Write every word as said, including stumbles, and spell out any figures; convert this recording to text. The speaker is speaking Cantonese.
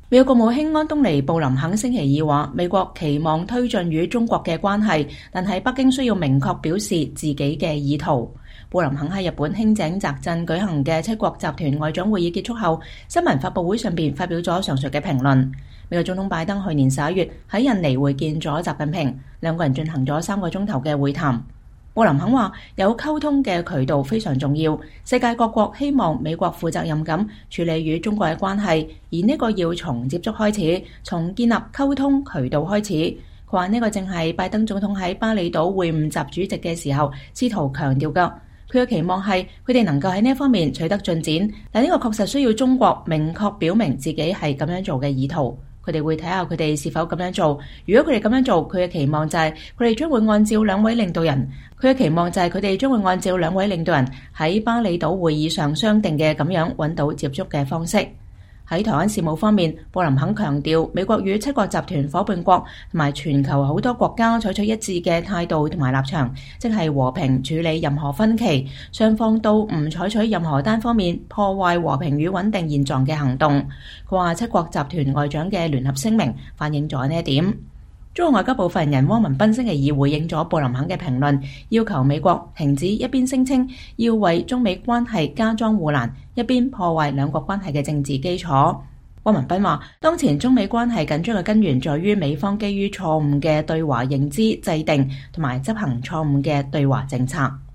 美國國務卿安東尼布林肯星期二話，美國期望推進與中國嘅關係，但係北京需要明確表示自己嘅意圖。布林肯喺日本輕井澤鎮舉行嘅七國集團外長會議結束後，新聞發佈會上邊發表咗上述嘅評論。美國總統拜登去年十一月喺印尼會見咗習近平，兩個人進行咗三個鐘頭嘅會談。布林肯話，有溝通嘅渠道非常重要，世界各國希望美國負責任咁處理與中國嘅關係，而呢個要從接觸開始，從建立溝通渠道開始。佢話呢個正係拜登總統喺巴厘島會晤習主席嘅時候試圖強調㗎。佢嘅期望係佢哋能夠喺呢一方面取得進展，但呢個確實需要中國明確表明自己係咁樣做嘅意圖。佢哋會睇下佢哋是否咁樣做。如果佢哋咁樣做，佢嘅期望就係佢哋將會按照兩位領導人，佢嘅期望就係佢哋將會按照兩位領導人喺巴厘島會議上商定嘅咁樣揾到接觸嘅方式。喺台灣事務方面，布林肯強調美國與七國集團夥伴國同埋全球好多國家採取一致嘅態度同埋立場，即係和平處理任何分歧，雙方都唔採取任何單方面破壞和平與穩定現狀嘅行動。佢話七國集團外長嘅聯合聲明反映咗呢一點。中國外交部發言人汪文斌星期二回應咗布林肯嘅評論，要求美國停止一邊聲稱要為中美關係加裝護欄，一邊破壞兩國關係嘅政治基礎。汪文斌話，當前中美關係緊張嘅根源在於美方基於錯誤嘅對華認知制定同埋執行錯誤嘅對華政策。